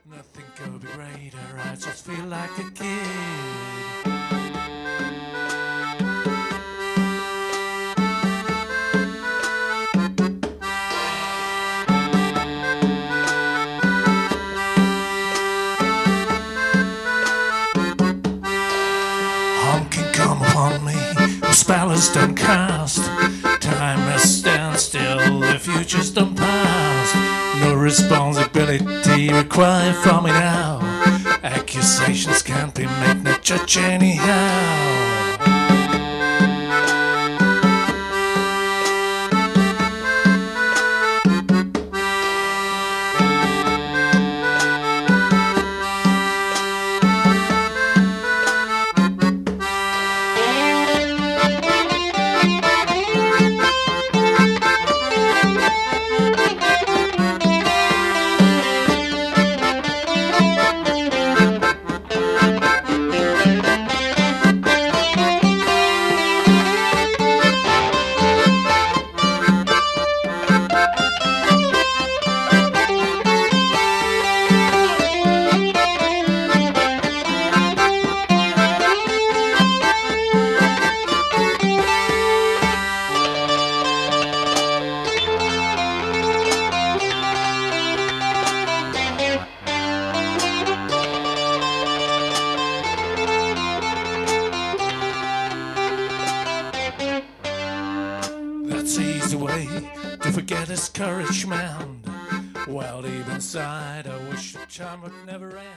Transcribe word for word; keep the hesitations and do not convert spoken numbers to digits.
Nothing could be greater, I just feel like a kid. Harm can come upon me, the spell is done cast. Time must stand still, the future's done past. No responsibility required from me now. Accusations can't be made, no judge anyhow. That's easy way to forget discouragement. Well, deep inside, I wish the time would never end.